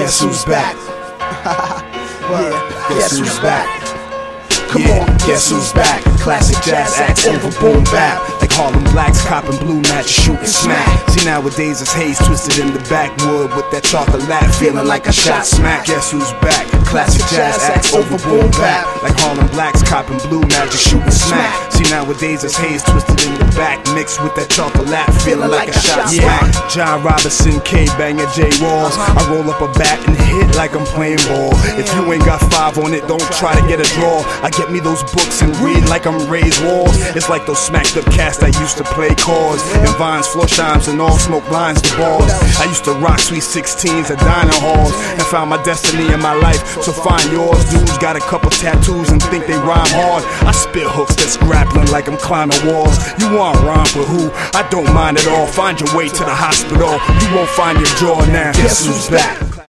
Guess who's back? Guess who's back? Come on, guess who's back? Classic jazz acts over boom bap. Like Harlem Blacks copping blue matches, shooting smack. See nowadays it's haze twisted in the backwood with that chocolate feeling like I shot smack. Guess who's back? Classic jazz acts over boom bap. Like Harlem Blacks copping blue magic, shooting smack. See nowadays it's haze twisted in the back mixed with that chocolate feeling like I shot smack. John Robinson, K-Banger, J. Walls. I roll up a bat and hit like I'm playing ball. If you ain't got 5 on it, don't try to get a draw. I get me those books and read like I'm Ray's Walls. It's like those smacked up cats that used to play chords and vines, floor chimes, and all smoke lines to balls. I used to rock sweet 16s at dining halls and found my destiny in my life. So find yours. Dudes got a couple tattoos and think they rhyme hard. I spit hooks that's grappling like I'm climbing walls. You want rhyme with who? I don't mind at all. Find your way to the hospital. You won't find your jaw now. Guess who's back?